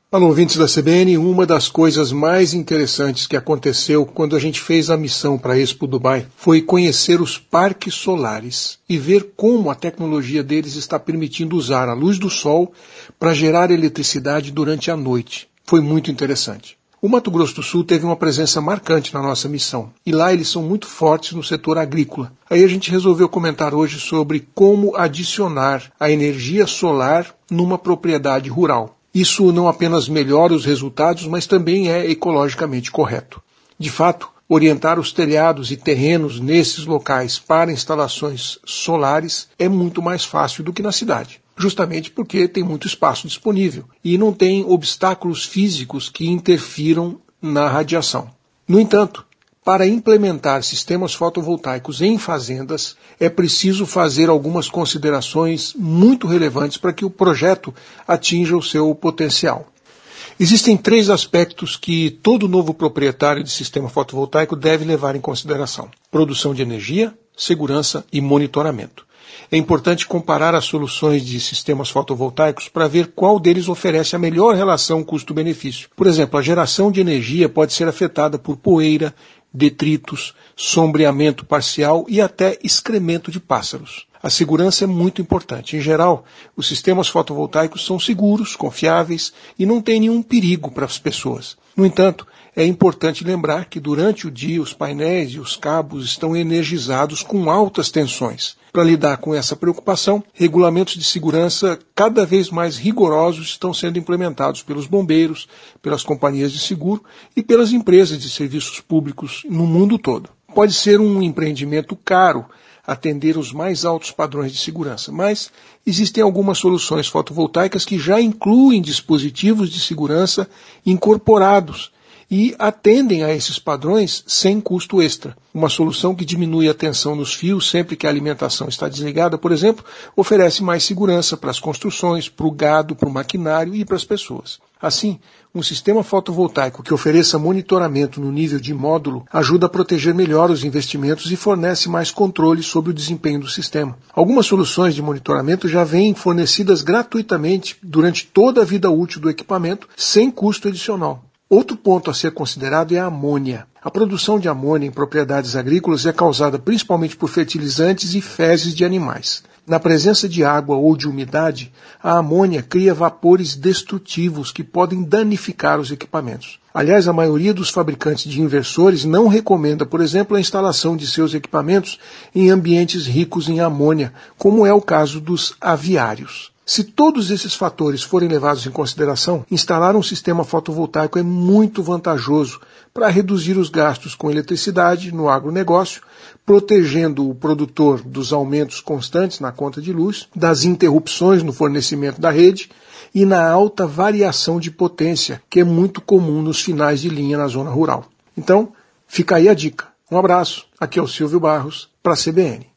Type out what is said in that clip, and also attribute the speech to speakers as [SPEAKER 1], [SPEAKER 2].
[SPEAKER 1] Alô, ouvintes da CBN, uma das coisas mais interessantes que aconteceu quando a gente fez a missão para a Expo Dubai foi conhecer os parques solares e ver como a tecnologia deles está permitindo usar a luz do sol para gerar eletricidade durante a noite. Foi muito interessante. O Mato Grosso do Sul teve uma presença marcante na nossa missão, e lá eles são muito fortes no setor agrícola. Aí a gente resolveu comentar hoje sobre como adicionar a energia solar numa propriedade rural. Isso não apenas melhora os resultados, mas também é ecologicamente correto. De fato, orientar os telhados e terrenos nesses locais para instalações solares é muito mais fácil do que na cidade, justamente porque tem muito espaço disponível e não tem obstáculos físicos que interfiram na radiação. No entanto, para implementar sistemas fotovoltaicos em fazendas, é preciso fazer algumas considerações muito relevantes para que o projeto atinja o seu potencial. Existem 3 aspectos que todo novo proprietário de sistema fotovoltaico deve levar em consideração: produção de energia, segurança e monitoramento. É importante comparar as soluções de sistemas fotovoltaicos para ver qual deles oferece a melhor relação custo-benefício. Por exemplo, a geração de energia pode ser afetada por poeira, detritos, sombreamento parcial e até excremento de pássaros. A segurança é muito importante. Em geral, os sistemas fotovoltaicos são seguros, confiáveis e não têm nenhum perigo para as pessoas. No entanto, é importante lembrar que durante o dia os painéis e os cabos estão energizados com altas tensões. Para lidar com essa preocupação, regulamentos de segurança cada vez mais rigorosos estão sendo implementados pelos bombeiros, pelas companhias de seguro e pelas empresas de serviços públicos no mundo todo. Pode ser um empreendimento caro atender os mais altos padrões de segurança, mas existem algumas soluções fotovoltaicas que já incluem dispositivos de segurança incorporados e atendem a esses padrões sem custo extra. Uma solução que diminui a tensão nos fios sempre que a alimentação está desligada, por exemplo, oferece mais segurança para as construções, para o gado, para o maquinário e para as pessoas. Assim, um sistema fotovoltaico que ofereça monitoramento no nível de módulo ajuda a proteger melhor os investimentos e fornece mais controle sobre o desempenho do sistema. Algumas soluções de monitoramento já vêm fornecidas gratuitamente durante toda a vida útil do equipamento, sem custo adicional. Outro ponto a ser considerado é a amônia. A produção de amônia em propriedades agrícolas é causada principalmente por fertilizantes e fezes de animais. Na presença de água ou de umidade, a amônia cria vapores destrutivos que podem danificar os equipamentos. Aliás, a maioria dos fabricantes de inversores não recomenda, por exemplo, a instalação de seus equipamentos em ambientes ricos em amônia, como é o caso dos aviários. Se todos esses fatores forem levados em consideração, instalar um sistema fotovoltaico é muito vantajoso para reduzir os gastos com eletricidade no agronegócio, protegendo o produtor dos aumentos constantes na conta de luz, das interrupções no fornecimento da rede e na alta variação de potência, que é muito comum nos finais de linha na zona rural. Então, fica aí a dica. Um abraço, aqui é o Silvio Barros, para a CBN.